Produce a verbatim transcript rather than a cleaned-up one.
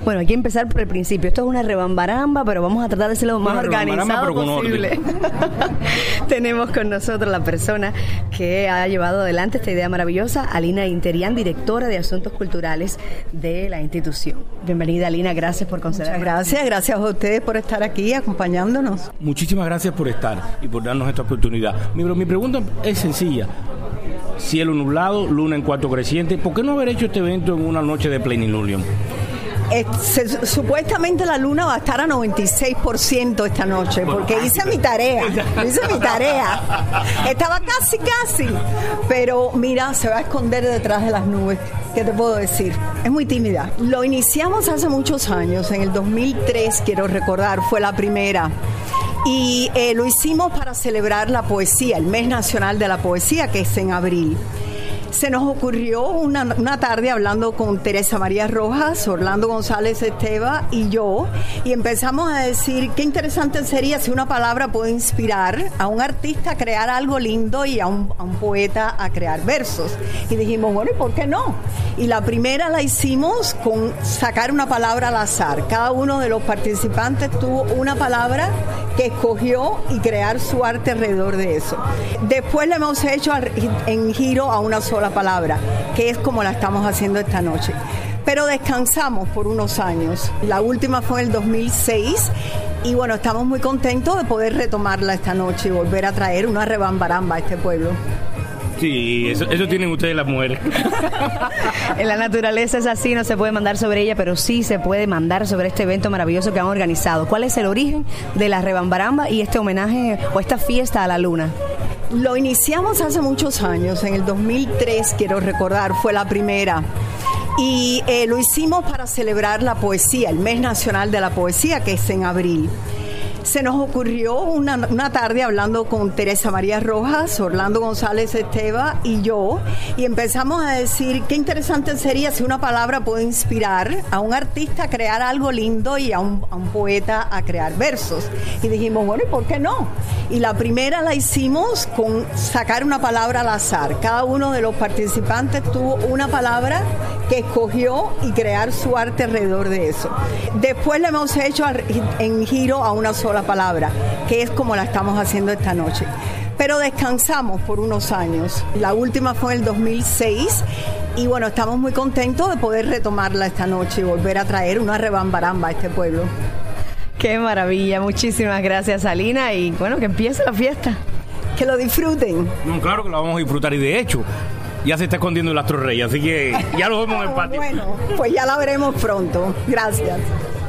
Bueno, hay que empezar por el principio. Esto es una rebambaramba, pero vamos a tratar de ser lo más organizado posible. Tenemos con nosotros la persona que ha llevado adelante esta idea maravillosa, Alina Interian, directora de Asuntos Culturales de la institución. Bienvenida, Alina, gracias por concedernos. Muchas gracias, gracias a ustedes por estar aquí acompañándonos. Muchísimas gracias por estar y por darnos esta oportunidad. Mi, mi pregunta es sencilla. Cielo nublado, luna en cuarto creciente, ¿por qué no haber hecho este evento en una noche de plenilunio? Eh, se, supuestamente la luna va a estar a noventa y seis por ciento esta noche, porque hice mi tarea, hice mi tarea. Estaba casi, casi, pero mira, se va a esconder detrás de las nubes. ¿Qué te puedo decir? Es muy tímida. Lo iniciamos hace muchos años, en el dos mil tres, quiero recordar, fue la primera. Y eh, lo hicimos para celebrar la poesía, el Mes Nacional de la Poesía, que es en abril. Se nos ocurrió una, una tarde hablando con Teresa María Rojas, Orlando González Esteva y yo, y empezamos a decir qué interesante sería si una palabra puede inspirar a un artista a crear algo lindo y a un, a un poeta a crear versos. Y dijimos, bueno, ¿y por qué no? Y la primera la hicimos con sacar una palabra al azar. Cada uno de los participantes tuvo una palabra que escogió y crear su arte alrededor de eso. Después le hemos hecho en giro a una sola palabra, que es como la estamos haciendo esta noche. Pero descansamos por unos años. La última fue en el dos mil seis y bueno, estamos muy contentos de poder retomarla esta noche y volver a traer una rebambaramba a este pueblo. Sí, eso, eso tienen ustedes las mujeres. En la naturaleza es así, no se puede mandar sobre ella, pero sí se puede mandar sobre este evento maravilloso que han organizado. ¿Cuál es el origen de la rebambaramba y este homenaje o esta fiesta a la luna? Lo iniciamos hace muchos años, en el dos mil tres, quiero recordar, fue la primera. Y eh, lo hicimos para celebrar la poesía, el Mes Nacional de la Poesía, que es en abril. Se nos ocurrió una, una tarde hablando con Teresa María Rojas, Orlando González Esteva y yo, y empezamos a decir qué interesante sería si una palabra puede inspirar a un artista a crear algo lindo y a un, a un poeta a crear versos. Y dijimos, bueno, ¿y por qué no? Y la primera la hicimos con sacar una palabra al azar. Cada uno de los participantes tuvo una palabra que escogió y crear su arte alrededor de eso. Después le hemos hecho en giro a una sola palabra, que es como la estamos haciendo esta noche. Pero descansamos por unos años. La última fue en el dos mil seis y bueno, estamos muy contentos de poder retomarla esta noche y volver a traer una rebambaramba a este pueblo. Qué maravilla, muchísimas gracias, Alina, y bueno, que empiece la fiesta. Que lo disfruten. No, claro que lo vamos a disfrutar y de hecho ya se está escondiendo el Astro Rey, así que ya lo vemos en el patio. Bueno, pues ya la veremos pronto. Gracias.